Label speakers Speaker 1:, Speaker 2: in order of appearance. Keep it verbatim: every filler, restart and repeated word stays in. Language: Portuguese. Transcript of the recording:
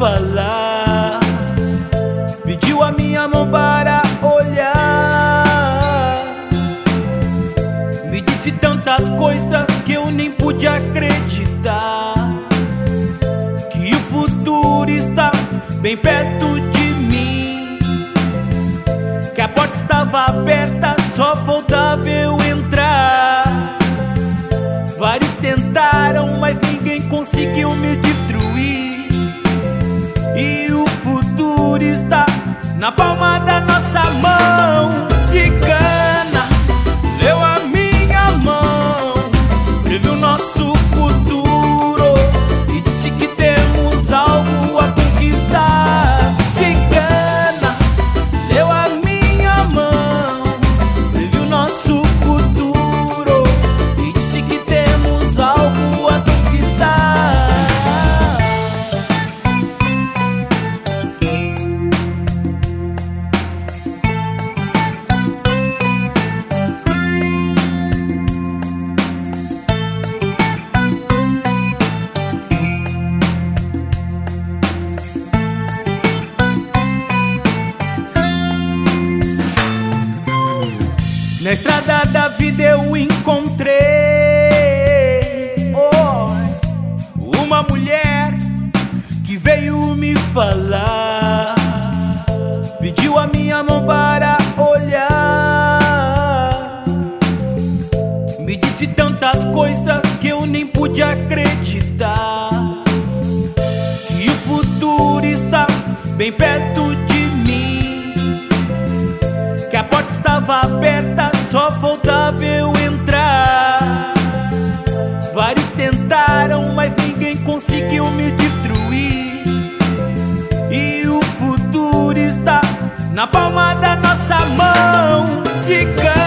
Speaker 1: falar, pediu a minha mão para olhar, me disse tantas coisas que eu nem pude acreditar, que o futuro está bem perto de mim, que a porta estava aberta, só faltava eu entrar. Vários tentaram, mas ninguém conseguiu me destruir, e o futuro está na palma da nossa mão. Cigana leu a minha mão, previu nosso futuro e disse que temos algo a conquistar. Cigana leu a minha mão, previu nosso futuro e disse que temos algo a conquistar. Na estrada da vida eu encontrei oh, uma mulher que veio me falar, pediu a minha mão para olhar, me disse tantas coisas que eu nem pude acreditar, que o futuro está bem perto de mim, que a porta estava aberta, só faltava eu entrar. Vários tentaram, mas ninguém conseguiu me destruir, e o futuro está na palma da nossa mão. Cigana